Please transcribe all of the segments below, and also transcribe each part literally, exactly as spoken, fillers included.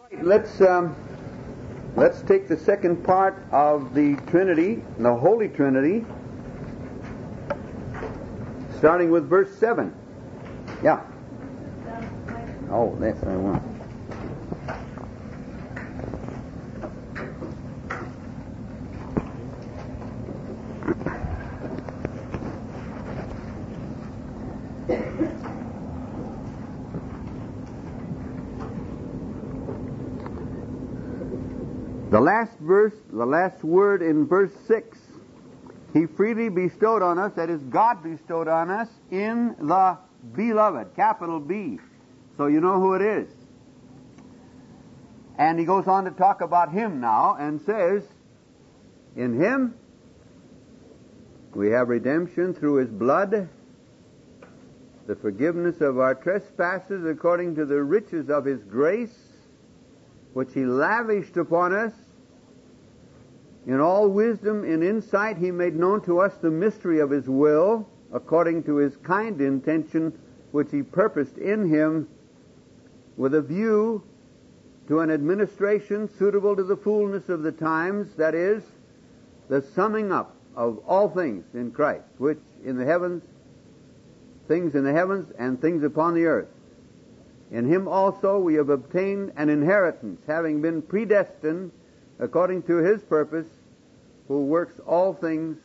Let's um, let's take the second part of the Trinity, the Holy Trinity, starting with verse seven. Yeah. Oh, that's what I want. The last verse, the last word in verse six, He freely bestowed on us, that is, God bestowed on us, in the Beloved, capital B. So you know who it is. And he goes on to talk about Him now, and says, in Him we have redemption through His blood, the forgiveness of our trespasses according to the riches of His grace, which He lavished upon us. In all wisdom and insight He made known to us the mystery of His will, according to His kind intention, which He purposed in Him, with a view to an administration suitable to the fullness of the times, that is, the summing up of all things in Christ, which in the heavens, things in the heavens and things upon the earth. In Him also we have obtained an inheritance, having been predestined according to His purpose, who works all things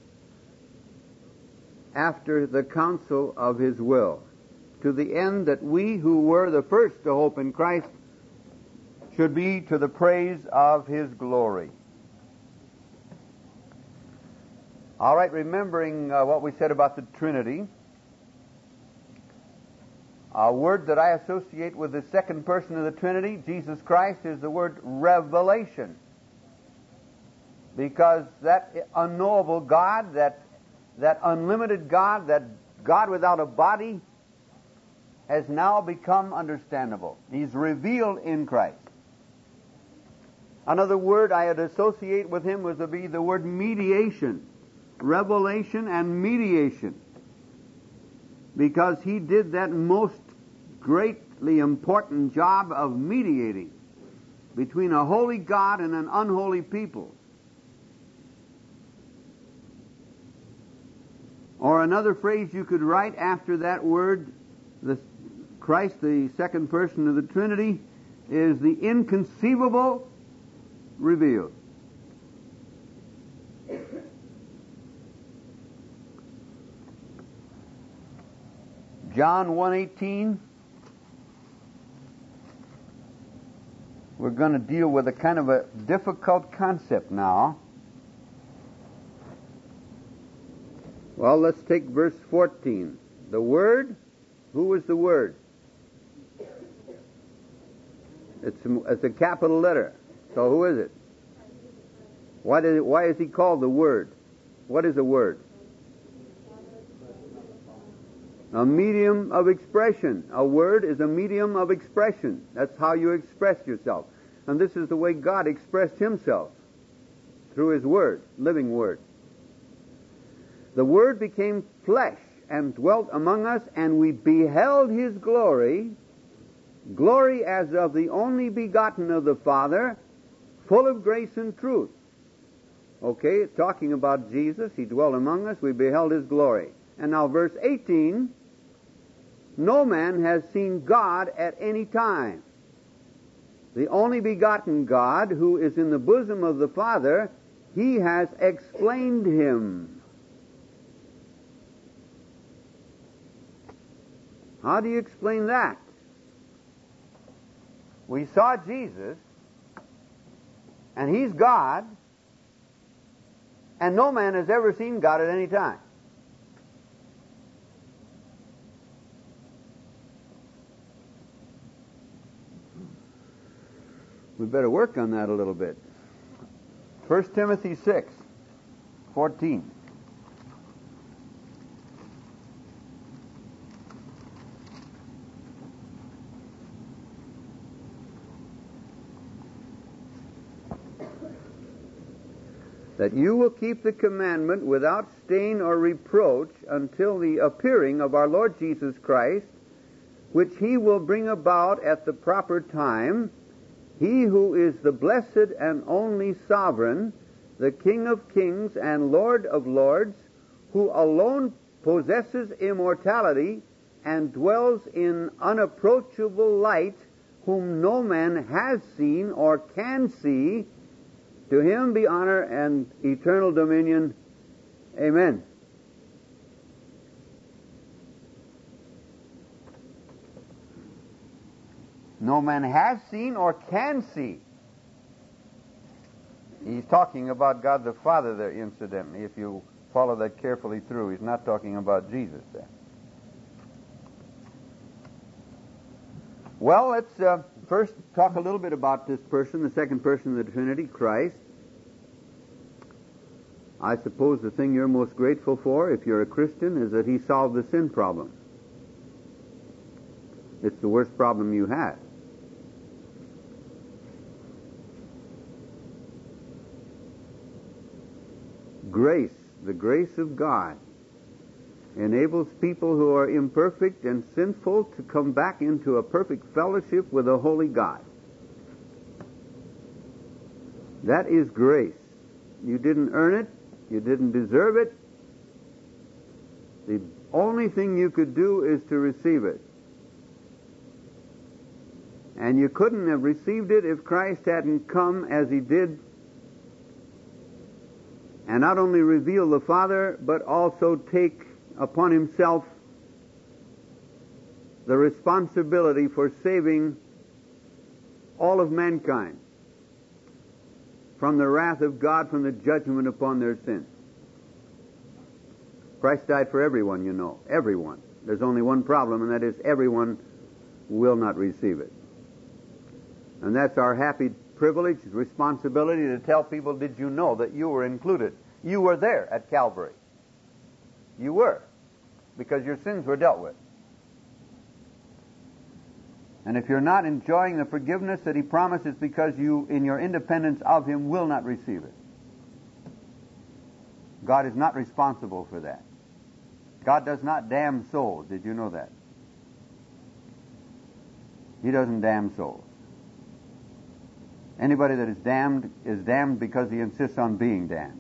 after the counsel of His will, to the end that we who were the first to hope in Christ should be to the praise of His glory. All right, remembering uh, what we said about the Trinity, a word that I associate with the second person of the Trinity, Jesus Christ, is the word revelation. Because that unknowable God, that, that unlimited God, that God without a body, has now become understandable. He's revealed in Christ. Another word I would associate with Him was to be the word mediation. Revelation and mediation. Because He did that most greatly important job of mediating between a holy God and an unholy people. Or another phrase you could write after that word, the Christ, the second person of the Trinity, is the inconceivable revealed. John one eighteen. We're going to deal with a kind of a difficult concept now. Well, let's take verse fourteen. The Word, who was the Word? It's, it's a capital letter. So who is it? Why, did it? why is He called the Word? What is a word? A medium of expression. A word is a medium of expression. That's how you express yourself. And this is the way God expressed Himself, through His Word, living Word. The Word became flesh and dwelt among us, and we beheld His glory, glory as of the only begotten of the Father, full of grace and truth. Okay, it's talking about Jesus. He dwelt among us. We beheld His glory. And now verse eighteen, no man has seen God at any time. The only begotten God, who is in the bosom of the Father, He has explained Him. How do you explain that? We saw Jesus, and He's God, and no man has ever seen God at any time. We better work on that a little bit. First Timothy six, fourteen. That you will keep the commandment without stain or reproach until the appearing of our Lord Jesus Christ, which He will bring about at the proper time, He who is the blessed and only sovereign, the King of kings and Lord of lords, who alone possesses immortality and dwells in unapproachable light, whom no man has seen or can see, to him be honor and eternal dominion. Amen. No man has seen or can see. He's talking about God the Father there, incidentally. If you follow that carefully through, he's not talking about Jesus there. Well, let's uh, first talk a little bit about this person, the second person of the Trinity, Christ. I suppose the thing you're most grateful for, if you're a Christian, is that he solved the sin problem. It's the worst problem you have. Grace, the grace of God, enables people who are imperfect and sinful to come back into a perfect fellowship with a holy God. That is grace. You didn't earn it. You didn't deserve it. The only thing you could do is to receive it. And you couldn't have received it if Christ hadn't come as he did, and not only reveal the Father, but also take upon himself the responsibility for saving all of mankind from the wrath of God, from the judgment upon their sins. Christ died for everyone, you know. Everyone. There's only one problem, and that is everyone will not receive it. And that's our happy privilege, responsibility to tell people, did you know that you were included? You were there at Calvary. You were, because your sins were dealt with. And if you're not enjoying the forgiveness that he promises, because you, in your independence of him, will not receive it. God is not responsible for that. God does not damn souls. Did you know that? He doesn't damn souls. Anybody that is damned is damned because he insists on being damned.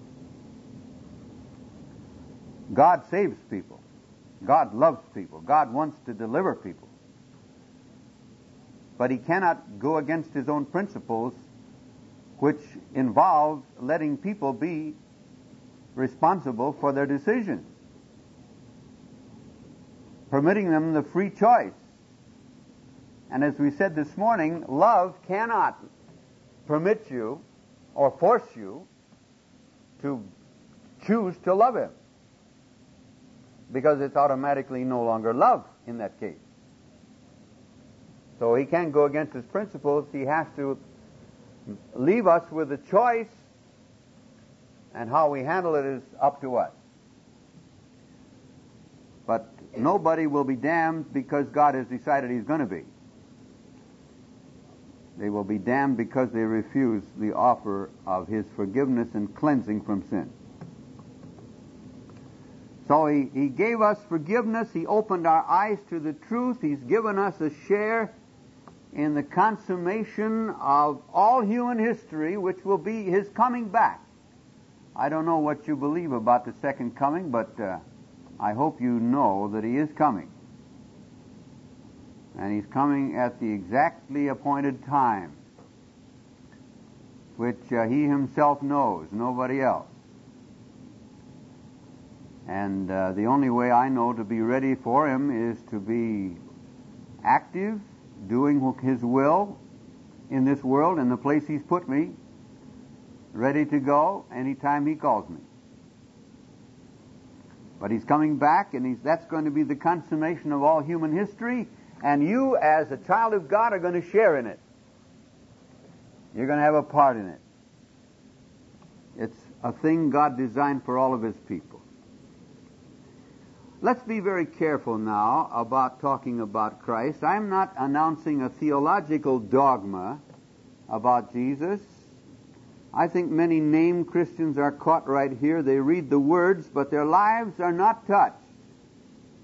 God saves people. God loves people. God wants to deliver people. But he cannot go against his own principles, which involve letting people be responsible for their decisions, permitting them the free choice. And as we said this morning, love cannot permit you or force you to choose to love him, because it's automatically no longer love in that case. So he can't go against his principles. He has to leave us with a choice, and how we handle it is up to us. But nobody will be damned because God has decided he's going to be. They will be damned because they refuse the offer of his forgiveness and cleansing from sin. So he, he gave us forgiveness. He opened our eyes to the truth. He's given us a share in the consummation of all human history, which will be his coming back. I don't know what you believe about the second coming, but uh, I hope you know that he is coming. And he's coming at the exactly appointed time, which uh, he himself knows, nobody else. And uh, the only way I know to be ready for him is to be active, doing his will in this world, in the place he's put me, ready to go anytime he calls me. But he's coming back, and he's, that's going to be the consummation of all human history, and you, as a child of God, are going to share in it. You're going to have a part in it. It's a thing God designed for all of his people. Let's be very careful now about talking about Christ. I'm not announcing a theological dogma about Jesus. I think many named Christians are caught right here. They read the words, but their lives are not touched.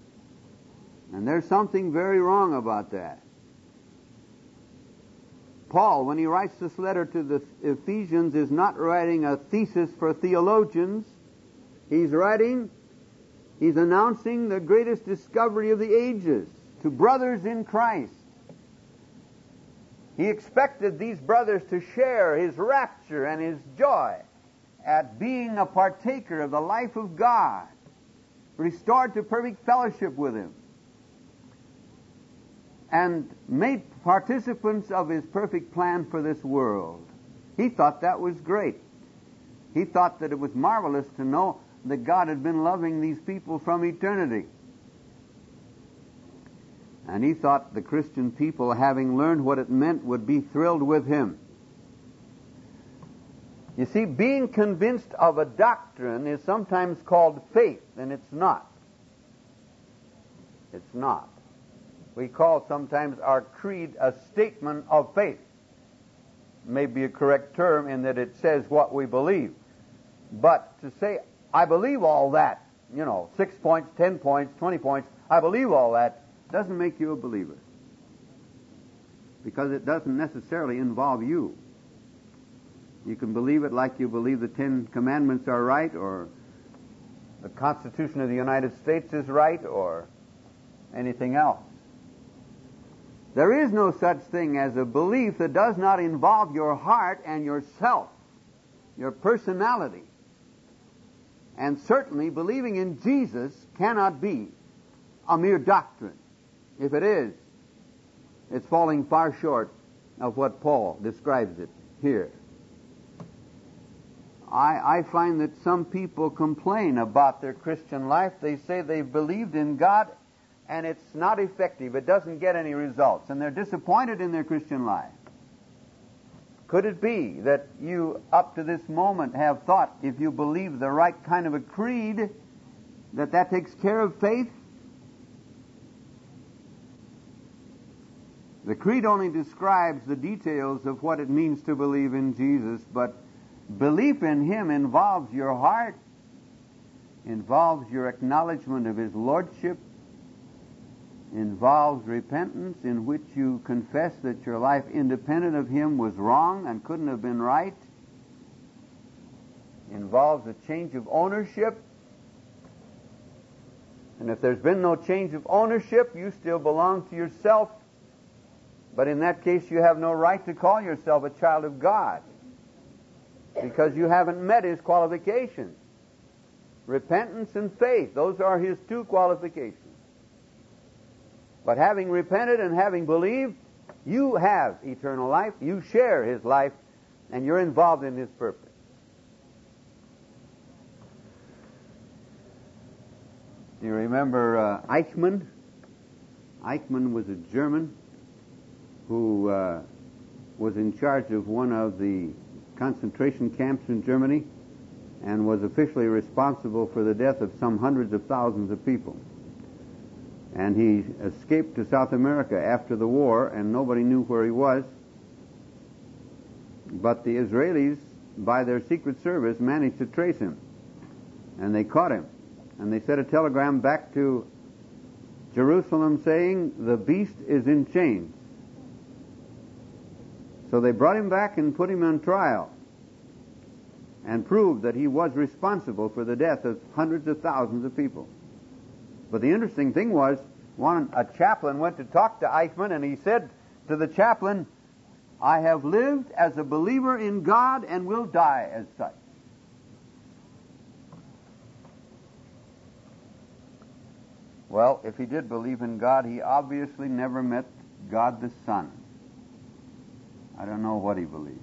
And there's something very wrong about that. Paul, when he writes this letter to the Ephesians, is not writing a thesis for theologians. He's writing, he's announcing the greatest discovery of the ages to brothers in Christ. He expected these brothers to share his rapture and his joy at being a partaker of the life of God, restored to perfect fellowship with him, and made participants of his perfect plan for this world. He thought that was great. He thought that it was marvelous to know that God had been loving these people from eternity. And he thought the Christian people, having learned what it meant, would be thrilled with him. You see, being convinced of a doctrine is sometimes called faith, and it's not. It's not. We call sometimes our creed a statement of faith. May be a correct term in that it says what we believe. But to say, I believe all that, you know, six points, ten points, twenty points, I believe all that, doesn't make you a believer. Because it doesn't necessarily involve you. You can believe it like you believe the Ten Commandments are right, or the Constitution of the United States is right, or anything else. There is no such thing as a belief that does not involve your heart and yourself, your personality. And certainly believing in Jesus cannot be a mere doctrine. If it is, it's falling far short of what Paul describes it here. I, I find that some people complain about their Christian life. They say they've believed in God and it's not effective. It doesn't get any results. And they're disappointed in their Christian life. Could it be that you, up to this moment, have thought if you believe the right kind of a creed, that that takes care of faith? The creed only describes the details of what it means to believe in Jesus, but belief in Him involves your heart, involves your acknowledgement of His Lordship, involves repentance in which you confess that your life independent of Him was wrong and couldn't have been right, involves a change of ownership. And if there's been no change of ownership, you still belong to yourself. But in that case, you have no right to call yourself a child of God, because you haven't met His qualifications. Repentance and faith, those are His two qualifications. But having repented and having believed, you have eternal life, you share His life, and you're involved in His purpose. Do you remember uh, Eichmann? Eichmann was a German who uh, was in charge of one of the concentration camps in Germany and was officially responsible for the death of some hundreds of thousands of people. And he escaped to South America after the war, and nobody knew where he was. But the Israelis, by their secret service, managed to trace him. And they caught him. And they sent a telegram back to Jerusalem saying, the beast is in chains. So they brought him back and put him on trial and proved that he was responsible for the death of hundreds of thousands of people. But the interesting thing was, one, a chaplain went to talk to Eichmann, and he said to the chaplain, I have lived as a believer in God and will die as such. Well, if he did believe in God, he obviously never met God the Son. I don't know what he believed.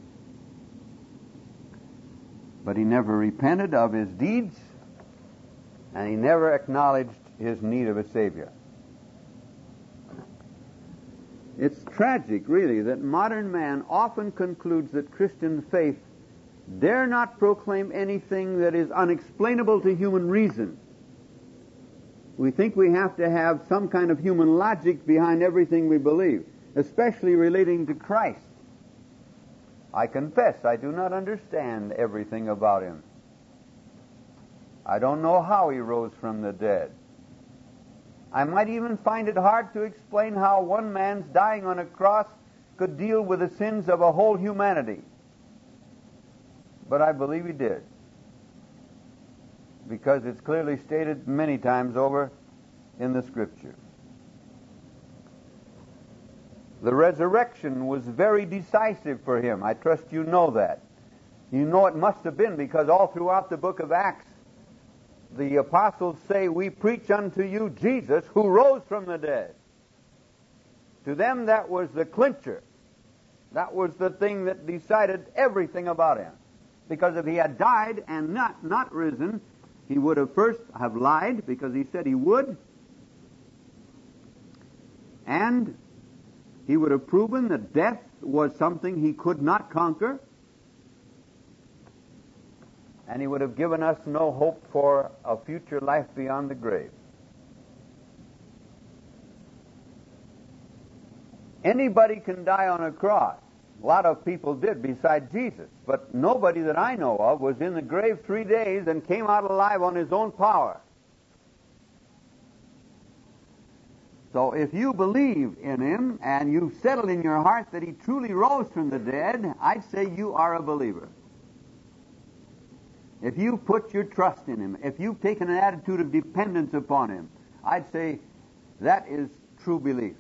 But he never repented of his deeds, and he never acknowledged his need of a Savior. It's tragic, really, that modern man often concludes that Christian faith dare not proclaim anything that is unexplainable to human reason. We think we have to have some kind of human logic behind everything we believe, especially relating to Christ. I confess I do not understand everything about Him. I don't know how He rose from the dead. I might even find it hard to explain how one man's dying on a cross could deal with the sins of a whole humanity. But I believe he did, because it's clearly stated many times over in the Scripture. The resurrection was very decisive for him. I trust you know that. You know it must have been, because all throughout the book of Acts, the apostles say, "We preach unto you Jesus, who rose from the dead." To them, that was the clincher. That was the thing that decided everything about him. Because if he had died and not, not risen, he would have first have lied, because he said he would, and he would have proven that death was something he could not conquer, and he would have given us no hope for a future life beyond the grave. Anybody can die on a cross. A lot of people did beside Jesus, but nobody that I know of was in the grave three days and came out alive on his own power. So if you believe in him and you've settled in your heart that he truly rose from the dead, I'd say you are a believer. If you've put your trust in him, if you've taken an attitude of dependence upon him, I'd say that is true belief.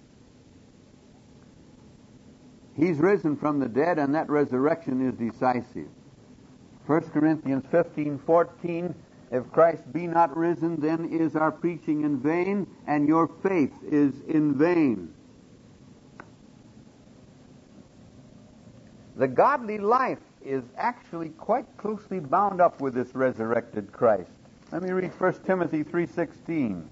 He's risen from the dead, and that resurrection is decisive. First Corinthians fifteen fourteen, "If Christ be not risen, then is our preaching in vain, and your faith is in vain." The godly life is actually quite closely bound up with this resurrected Christ. Let me read First Timothy three sixteen.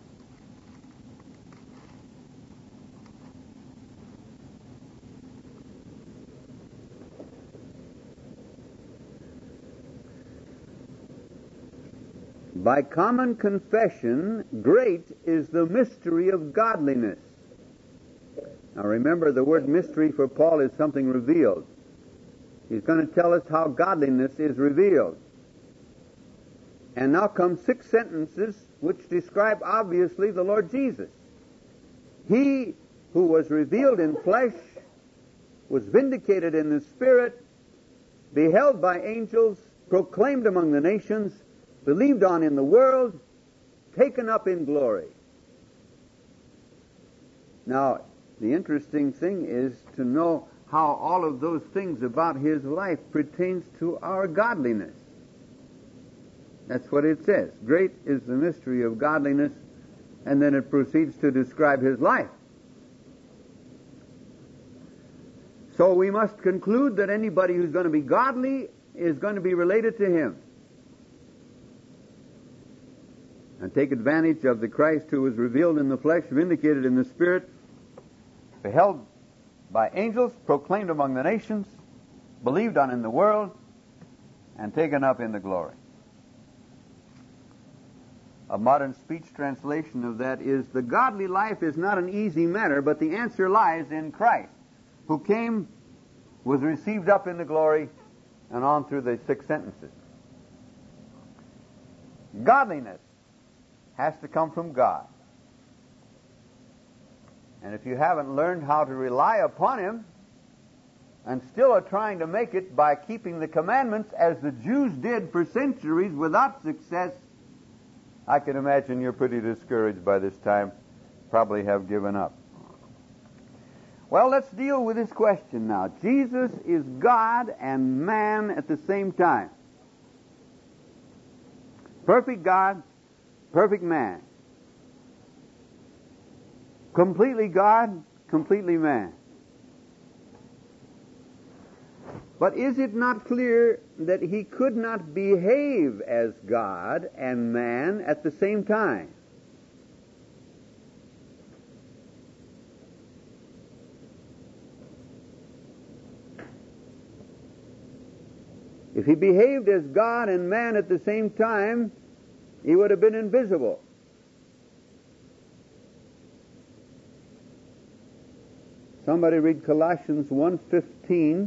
"By common confession, great is the mystery of godliness." Now remember, the word mystery for Paul is something revealed. He's going to tell us how godliness is revealed. And now come six sentences which describe obviously the Lord Jesus. "He who was revealed in flesh, was vindicated in the Spirit, beheld by angels, proclaimed among the nations, believed on in the world, taken up in glory." Now, the interesting thing is to know how all of those things about his life pertains to our godliness. That's what it says. Great is the mystery of godliness, and then it proceeds to describe his life. So we must conclude that anybody who's going to be godly is going to be related to him, and take advantage of the Christ who was revealed in the flesh, vindicated in the Spirit, beheld by angels, proclaimed among the nations, believed on in the world, and taken up in the glory. A modern speech translation of that is, "The godly life is not an easy matter, but the answer lies in Christ, who came, was received up in the glory," and on through the six sentences. Godliness has to come from God. And if you haven't learned how to rely upon him, and still are trying to make it by keeping the commandments as the Jews did for centuries without success, I can imagine you're pretty discouraged by this time, probably have given up. Well, let's deal with this question now. Jesus is God and man at the same time. Perfect God, perfect man. Completely God, completely man. But is it not clear that he could not behave as God and man at the same time? If he behaved as God and man at the same time, he would have been invisible. Somebody read Colossians one fifteen.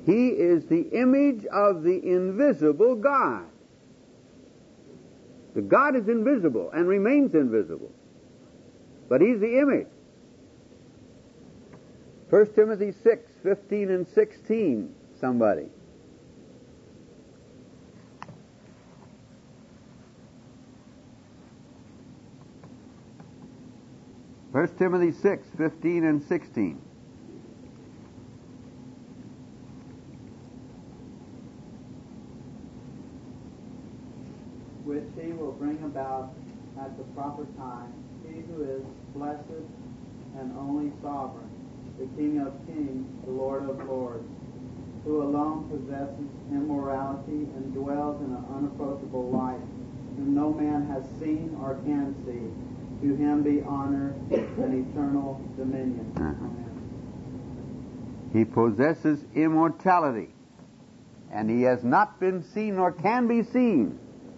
He is the image of the invisible God. The God is invisible and remains invisible, but He's the image. First Timothy six, fifteen and sixteen, somebody. First Timothy six, fifteen and sixteen. Which He will bring about at the proper time, He who is blessed and only sovereign, the King of kings, the Lord of lords, who alone possesses immortality and dwells in an unapproachable light, whom no man has seen or can see. To Him be honor and eternal dominion. Uh-huh. Amen. He possesses immortality, and He has not been seen nor can be seen.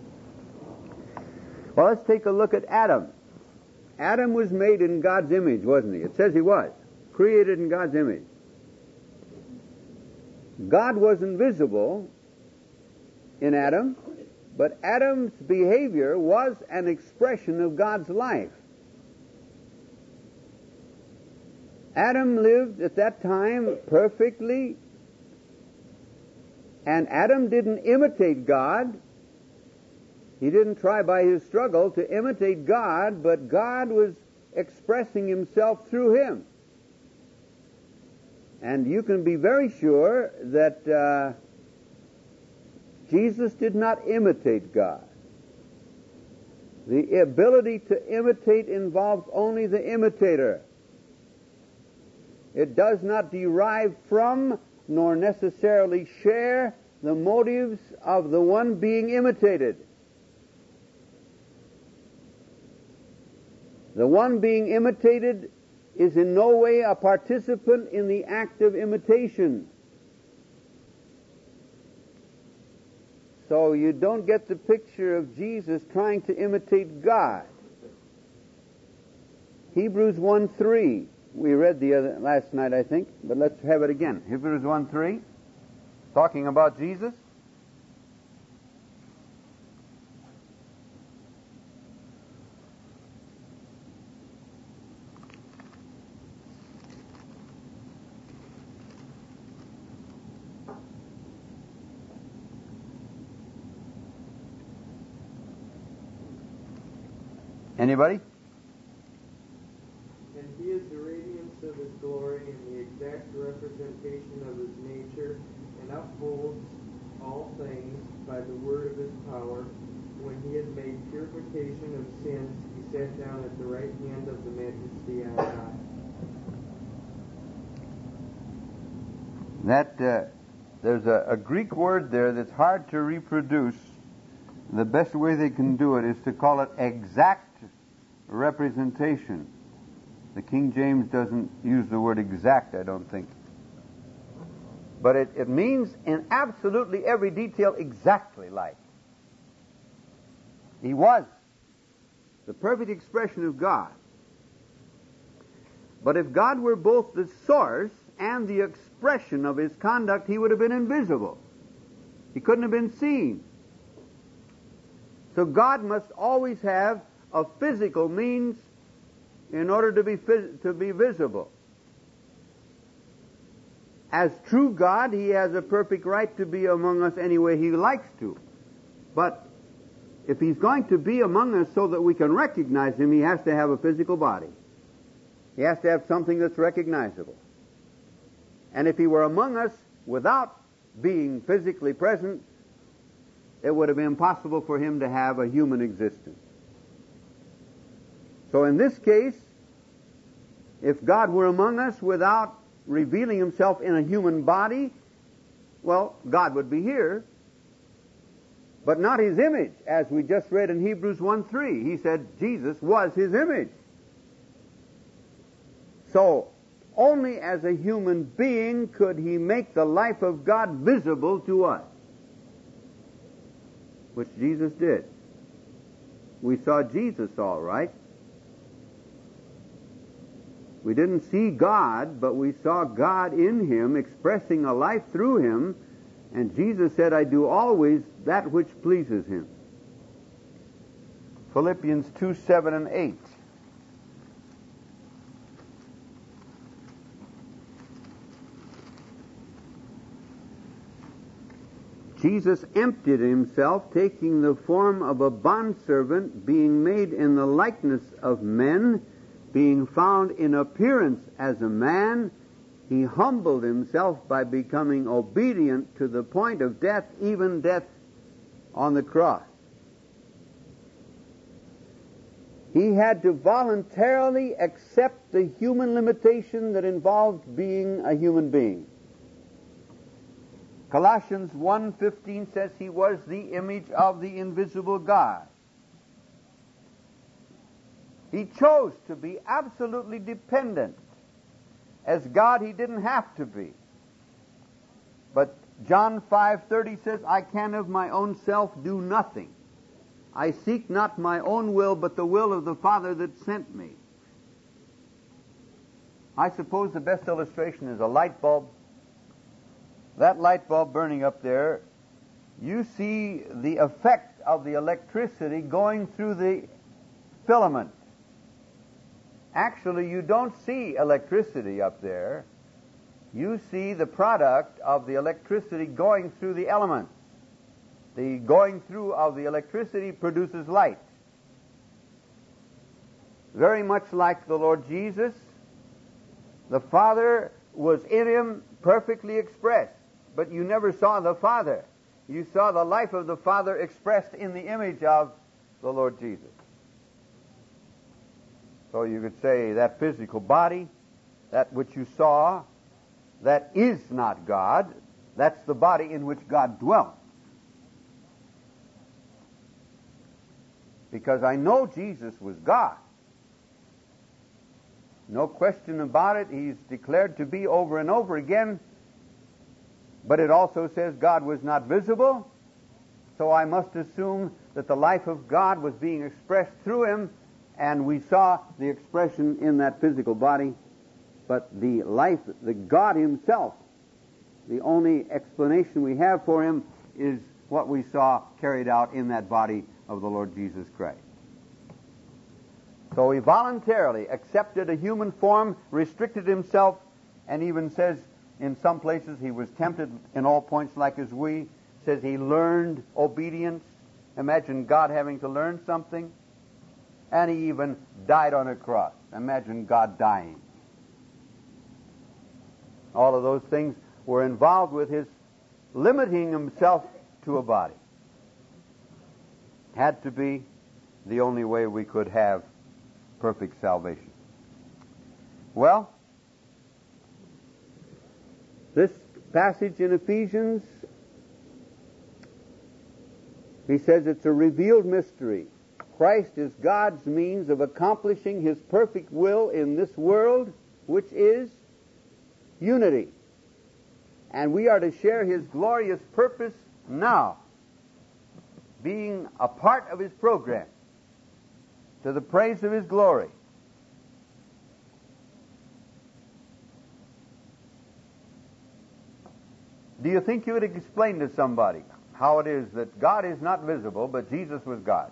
Well, let's take a look at Adam. Adam was made in God's image, wasn't he? It says he was. Created in God's image. God was invisible in Adam, but Adam's behavior was an expression of God's life. Adam lived at that time perfectly, and Adam didn't imitate God. He didn't try by his struggle to imitate God, but God was expressing Himself through him. And you can be very sure that uh, Jesus did not imitate God. The ability to imitate involves only the imitator. It does not derive from nor necessarily share the motives of the one being imitated. The one being imitated is in no way a participant in the act of imitation. So you don't get the picture of Jesus trying to imitate God. Hebrews one three. We read the other last night, I think, but let's have it again. Hebrews one three, talking about Jesus. Anybody? And He is the radiance of His glory and the exact representation of His nature, and upholds all things by the word of His power. When He had made purification of sins, He sat down at the right hand of the Majesty on high. That uh, there's a, a Greek word there that's hard to reproduce. The best way they can do it is to call it exact representation. The King James doesn't use the word exact, I don't think. But it, it means in absolutely every detail exactly like. He was the perfect expression of God. But if God were both the source and the expression of His conduct, He would have been invisible. He couldn't have been seen. So God must always have a physical means in order to be phys- to be visible. As true God, He has a perfect right to be among us any way He likes to. But if He's going to be among us so that we can recognize Him, He has to have a physical body. He has to have something that's recognizable. And if He were among us without being physically present, it would have been impossible for Him to have a human existence. So in this case, if God were among us without revealing Himself in a human body, well, God would be here, but not His image, as we just read in Hebrews one three. He said Jesus was His image. So, only as a human being could He make the life of God visible to us, which Jesus did. We saw Jesus all right. We didn't see God, but we saw God in him, expressing a life through him, and Jesus said, I do always that which pleases him. Philippians two, seven, and eight. Jesus emptied himself, taking the form of a bondservant, being made in the likeness of men, being found in appearance as a man. He humbled himself by becoming obedient to the point of death, even death on the cross. He had to voluntarily accept the human limitation that involved being a human being. Colossians one fifteen says he was the image of the invisible God. He chose to be absolutely dependent. As God, he didn't have to be. But John five thirty says, I can of my own self do nothing. I seek not my own will, but the will of the Father that sent me. I suppose the best illustration is a light bulb. That light bulb burning up there, you see the effect of the electricity going through the filament. Actually, you don't see electricity up there. You see the product of the electricity going through the elements. The going through of the electricity produces light. Very much like the Lord Jesus, the Father was in him perfectly expressed. But you never saw the Father. You saw the life of the Father expressed in the image of the Lord Jesus. So you could say that physical body, that which you saw, that is not God. That's the body in which God dwelt. Because I know Jesus was God. No question about it. He's declared to be over and over again. But it also says God was not visible, so I must assume that the life of God was being expressed through him, and we saw the expression in that physical body. But the life, the God himself, the only explanation we have for him is what we saw carried out in that body of the Lord Jesus Christ. So he voluntarily accepted a human form, restricted himself, and even says, in some places he was tempted in all points like as we. Says he learned obedience. Imagine God having to learn something. And he even died on a cross. Imagine God dying. All of those things were involved with his limiting himself to a body. Had to be the only way we could have perfect salvation. Well, this passage in Ephesians, he says it's a revealed mystery. Christ is God's means of accomplishing his perfect will in this world, which is unity. And we are to share his glorious purpose now, being a part of his program, to the praise of his glory. Do you think you would explain to somebody how it is that God is not visible, but Jesus was God?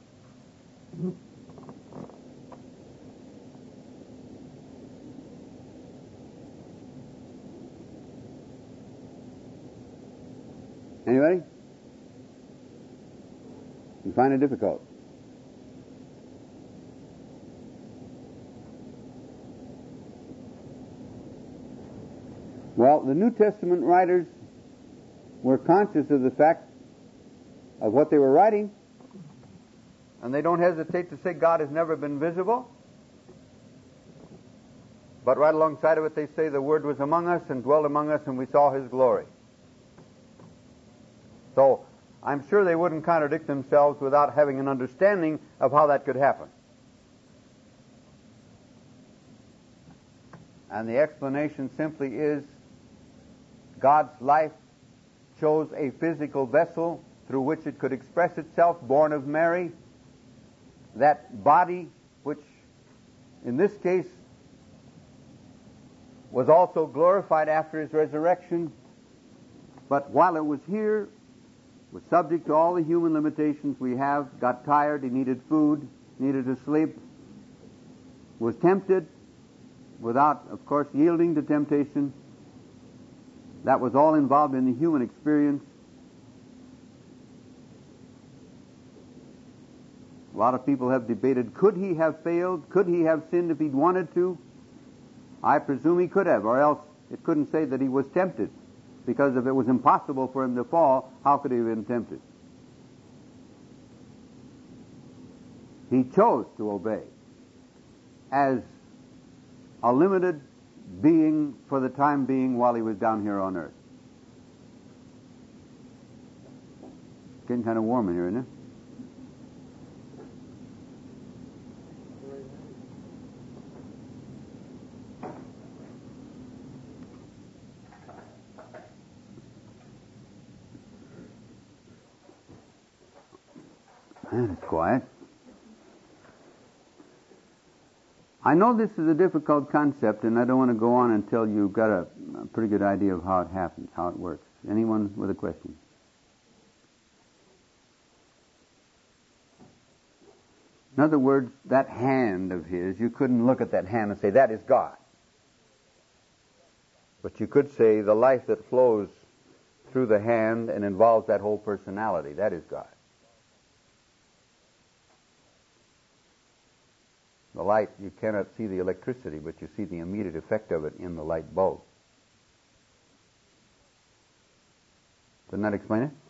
Anybody? You find it difficult? Well, the New Testament writers were conscious of the fact of what they were writing, and they don't hesitate to say God has never been visible. But right alongside of it, they say the Word was among us and dwelt among us, and we saw his glory. So I'm sure they wouldn't contradict themselves without having an understanding of how that could happen. And the explanation simply is God's life chose a physical vessel through which it could express itself, born of Mary. That body, which in this case was also glorified after his resurrection, but while it was here, was subject to all the human limitations we have, got tired, he needed food, needed to sleep, was tempted without, of course, yielding to temptation. That was all involved in the human experience. A lot of people have debated, could he have failed? Could he have sinned if he'd wanted to? I presume he could have, or else it couldn't say that he was tempted. Because if it was impossible for him to fall, how could he have been tempted? He chose to obey as a limited being for the time being while he was down here on earth. It's getting kind of warm in here, isn't it? Man, it's quiet. I know this is a difficult concept, and I don't want to go on until you've got a, a pretty good idea of how it happens, how it works. Anyone with a question? In other words, that hand of his, you couldn't look at that hand and say, that is God. But you could say the life that flows through the hand and involves that whole personality, that is God. The light, you cannot see the electricity, but you see the immediate effect of it in the light bulb. Doesn't that explain it?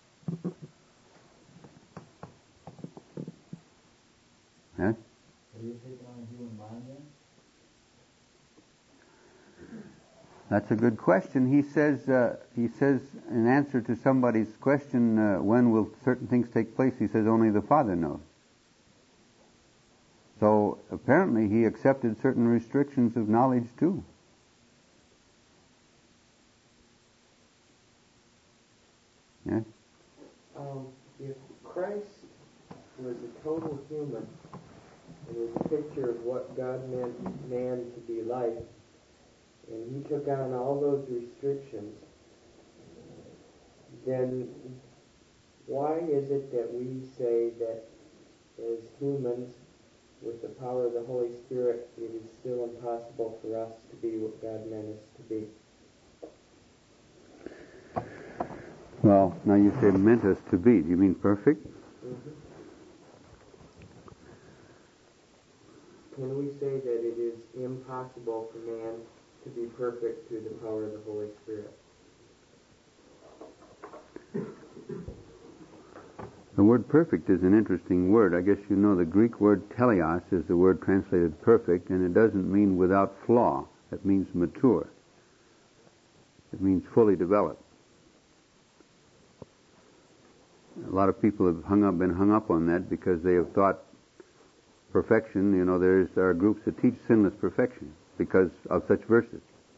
Huh? Are you taking on a human mind then? That's a good question. He says, uh, he says in answer to somebody's question, uh, when will certain things take place, he says only the Father knows. So apparently he accepted certain restrictions of knowledge too. Yes? Um, if Christ was a total human and was a picture of what God meant man to be like, and he took on all those restrictions, then why is it that we say that as humans, with the power of the Holy Spirit, it is still impossible for us to be what God meant us to be? Well, now you say meant us to be. Do you mean perfect? Mm-hmm. Can we say that it is impossible for man to be perfect through the power of the Holy Spirit? The word perfect is an interesting word. I guess you know the Greek word teleos is the word translated perfect, and it doesn't mean without flaw. It means mature. It means fully developed. A lot of people have hung up, been hung up on that because they have thought perfection, you know, there's, there are groups that teach sinless perfection because of such verses.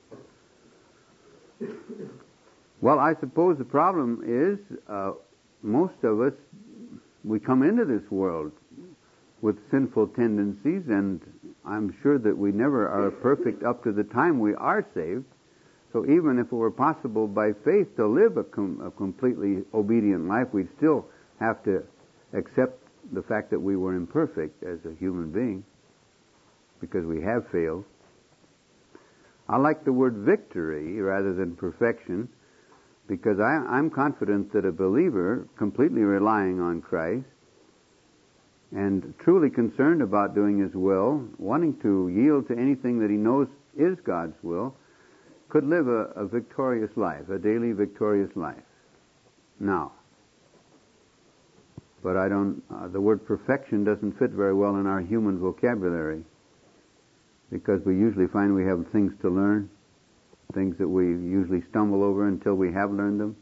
Well, I suppose the problem is uh, most of us, we come into this world with sinful tendencies, and I'm sure that we never are perfect up to the time we are saved. So even if it were possible by faith to live a, com- a completely obedient life, we'd still have to accept the fact that we were imperfect as a human being because we have failed. I like the word victory rather than perfection, because I, I'm confident that a believer, completely relying on Christ and truly concerned about doing His will, wanting to yield to anything that he knows is God's will, could live a, a victorious life, a daily victorious life. Now, but I don't, uh, the word perfection doesn't fit very well in our human vocabulary, because we usually find we have things to learn, things that we usually stumble over until we have learned them.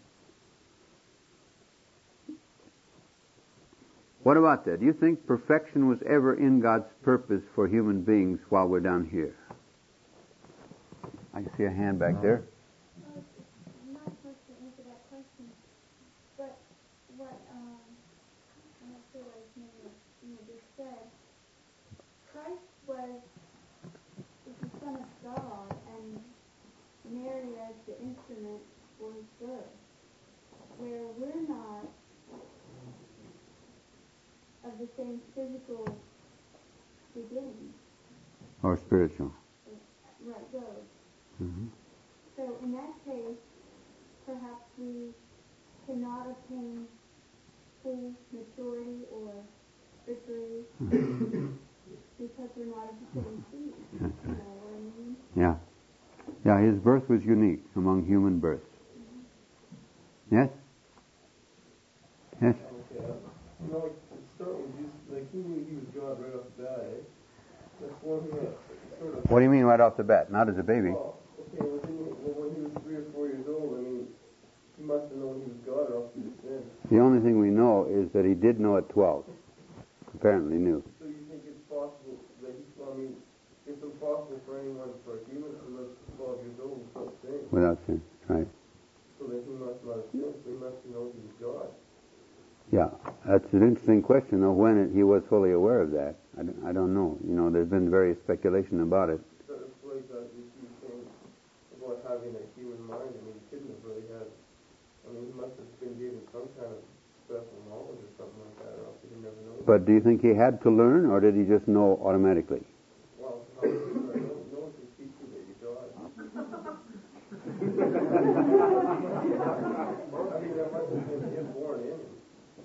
What about that? Do you think perfection was ever in God's purpose for human beings while we're down here? I can see a hand back there. Uh, not much to answer that question, but what, um, I'm not sure what his name was, you know, just said. Christ was, was the Son of God, and the same physical beginning. Or spiritual. Right, those. Mm-hmm. So in that case, perhaps we cannot obtain full maturity or victory because we're not of the same seed. That's You right. know what I mean? Yeah. Yeah, his birth was unique among human births. Yes? Yes? Okay. You know, like, to start with, Jesus, like, he knew he was God right off the bat, eh? That's one thing that sort of... What do you mean right off the bat? Not as a baby. Well, okay, well, then, well, when he was three or four years old, I mean, he must have known he was God or else he'd have sinned. The only thing we know is that he did know at twelve. Apparently knew. So you think it's possible that he, well, I mean, it's impossible for anyone, for a human to live twelve years old without sin. Without sin, right. So then he must not have sinned, so he must have known he was God. Yeah, that's an interesting question, though, when it, he was fully aware of that. I don't, I don't know. You know, there's been various speculation about it. Sort of like that, you see saying about having a human mind. I mean, he couldn't have really had, I mean, he must have been given some kind of special knowledge or something like that, or else he would never know. But do you think he had to learn, or did he just know automatically? Well, how is it? I don't know if it's teach you that you're God. I mean, that must have been inborn in him.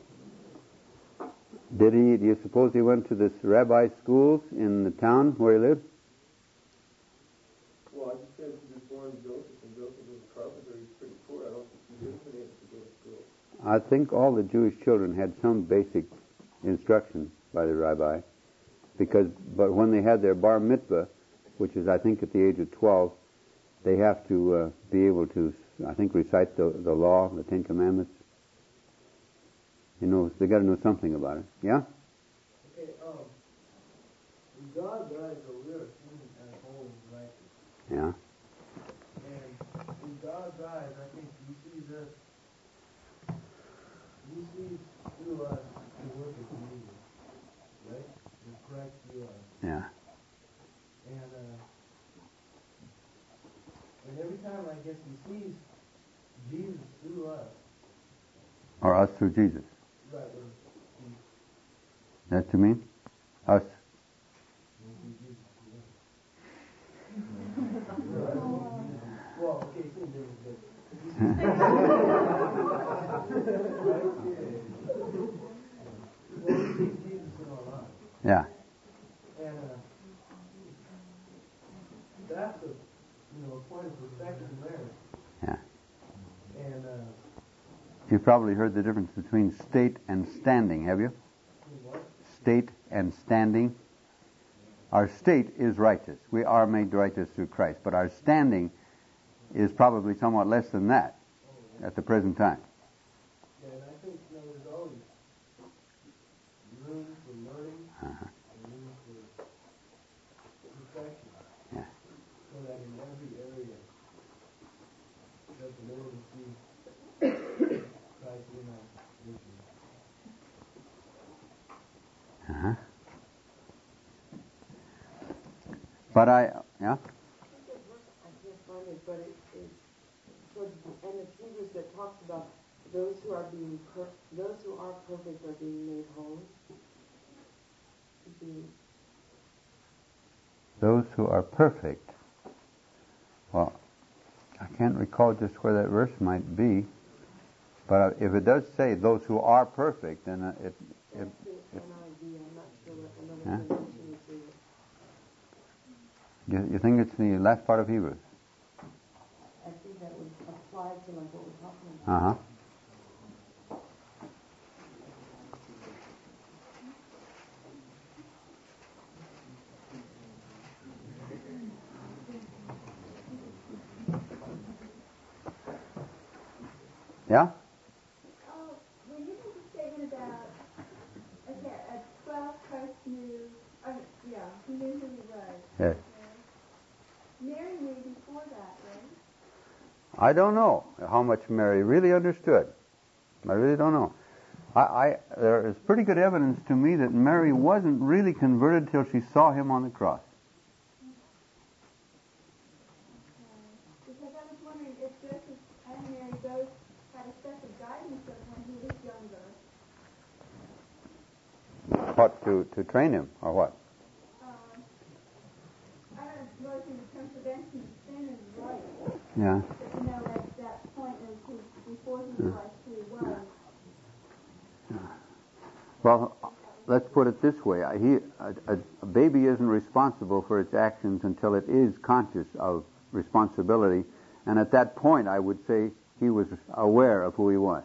Did he, do you suppose he went to this rabbi schools in the town where he lived? Well, I just said he was born Joseph, and Joseph was a carpenter. He's pretty poor. I don't think he would have been able to go to school. I think all the Jewish children had some basic instruction by the rabbi, because, but when they had their bar mitzvah, which is I think at the age of twelve, they have to uh, be able to, I think, recite the, the law, the Ten Commandments. You know, they got to know something about it. Yeah? Okay, um, when God dies, so we are seen as whole and righteous. Yeah. And when God dies, I think He sees us, He sees through us the work of Jesus, right? It's Christ through us. Yeah. And, uh, and every time I guess He sees Jesus through us, Or us through Jesus. right, or He That you mean? Us. sees Jesus through us. Well, okay, same difference, but He sees right? Well, He sees Jesus in our lives. Yeah. And uh, that's a, you know, a point of perfection there. Yeah. And uh, You've probably heard the difference between state and standing, have you? what? State and standing. Our state is righteous. We are made righteous through Christ. But our standing is probably somewhat less than that at the present time. Yeah, and I think, you know, there's always room for learning Uh-huh. and room for perfection. Yeah. So that in every area that the Lord will see Christ in us richly. Uh-huh. But I, yeah? I can't find it, but it is towards the end of Hebrews that talks about those who are being per- those who are perfect are being made holy. Being Those who are perfect. Well, I can't recall just where that verse might be, but if it does say those who are perfect, then uh, it, it, that's the N I V. I'm not sure what another Huh? translation is saying. you, you think it's the last part of Hebrews? I think that would apply to like what we're talking about. Uh-huh. Yeah? Oh, when you make a statement about, okay, at twelve, Christ knew, uh, yeah, he knew who he was. Yes. Okay. Mary knew before that, right? I don't know how much Mary really understood. I really don't know. I, I there is pretty good evidence to me that Mary wasn't really converted till she saw him on the cross. Okay. Because I was wondering if Joseph and Mary both had a special guidance of when he was younger. What, to, to train him, or what? Um, I don't know if in terms of prevention of sin is right. Yeah. But you know, at that point, as he, before he realized who he was. Well, let's put it this way. He, a, a baby isn't responsible for its actions until it is conscious of responsibility. And at that point, I would say he was aware of who he was.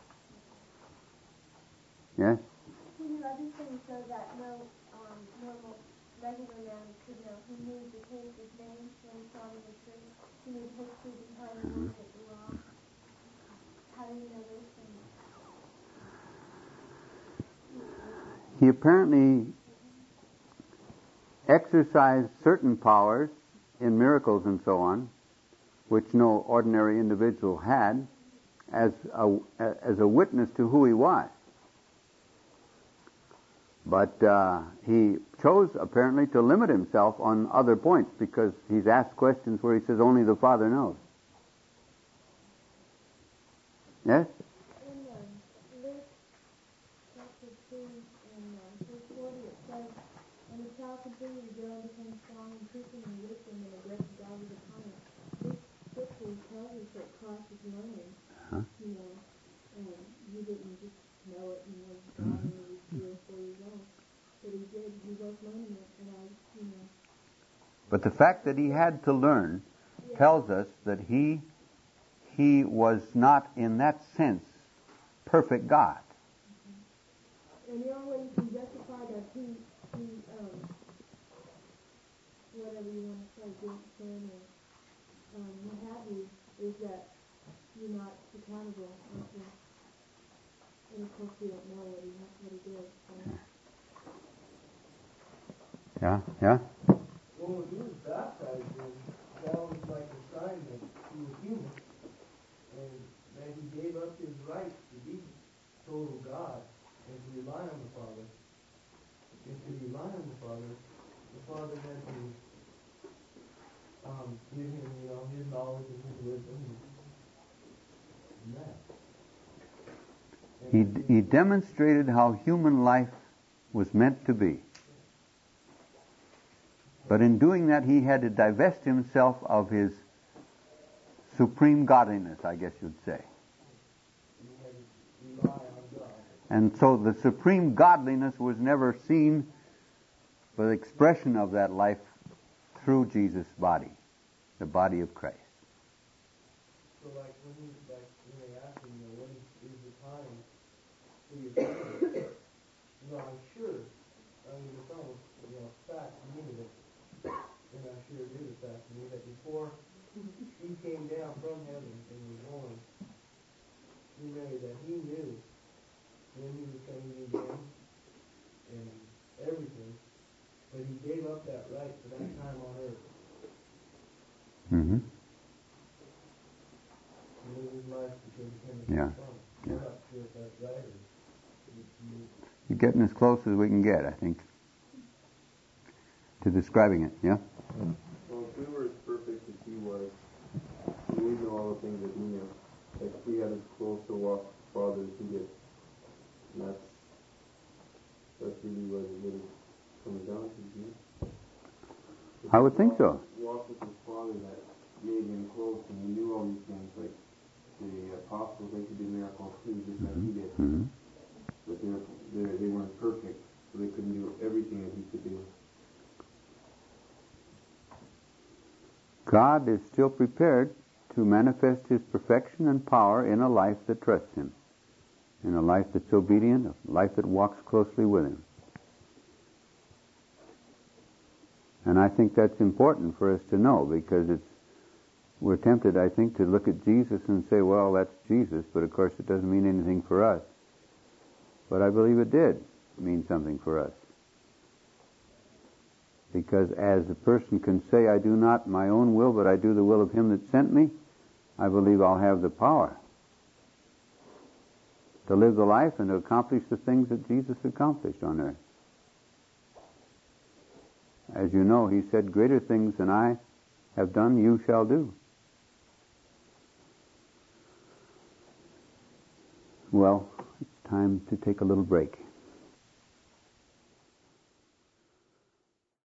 Yes? He knew everything so that no um, normal, regular man could know. He knew the case's name when he saw him in the tree. He knew the history behind the words that were wrong. How do you know those things? He apparently exercised certain powers in miracles and so on, which no ordinary individual had, as a, as a witness to who he was. But uh, he chose apparently to limit himself on other points because he's asked questions where he says only the Father knows. Yes? In um, Luke chapter two, in um, verse forty, it says, "And the child continued to grow and became strong, increasing in wisdom, and the grace of God was upon him." This scripture tells us that Christ is learning. Huh? You know, and he didn't just know it and was God when he was three or four years old. But he did, he was learning it, and I, you know. But the fact that he had to learn Yeah. tells us that he he was not, in that sense, perfect God. Mm-hmm. And the only way you can justify that he, he um, whatever you want to say, didn't sin or um, what have you, is that you're not accountable. Also. And of course, we don't know what he, what he did. So. Yeah, yeah. Well, when he was baptized, then that was like a sign that he was human, and that he gave up his right to be total God and to rely on the Father. And to rely on the Father, the Father had to um, give him, you know, his knowledge and his wisdom and that. And He he demonstrated how human life was meant to be. But in doing that, he had to divest himself of his supreme godliness, I guess you'd say. And so the supreme godliness was never seen, but the expression of that life through Jesus' body, the body of Christ. So like when he, like when they asked him, you know, when is the time for your kingdom? You know, I'm sure, I mean, it's almost, you know, fact to me that, and I'm sure it is a fact to me that before he came down from heaven and was born, he Mary, that he knew when he was coming again and everything, but he gave up that right for that time on earth. Mm-hmm. To live his life because he came to Yeah. the Father. Yeah. I'm not sure if that's right or You're getting as close as we can get, I think, to describing it, yeah? Well, if we were as perfect as he was, we would know all the things that he knew. Like if we had as close a walk with the Father as he did. And that's that's really what it really comes down to, isn't it? If I would think walk, so. Walk with his Father that made him close and he knew all these things, like the apostles, they could do miracles too, just like he did. Mm-hmm. But they, were, they, they weren't perfect, so they couldn't do everything that he could do. God is still prepared to manifest his perfection and power in a life that trusts him, in a life that's obedient, a life that walks closely with him. And I think that's important for us to know, because it's we're tempted, I think, to look at Jesus and say, well, that's Jesus, but of course it doesn't mean anything for us. But I believe it did mean something for us. Because as a person can say, I do not my own will, but I do the will of him that sent me, I believe I'll have the power to live the life and to accomplish the things that Jesus accomplished on earth. As you know, he said, greater things than I have done, you shall do. Well, it's time to take a little break.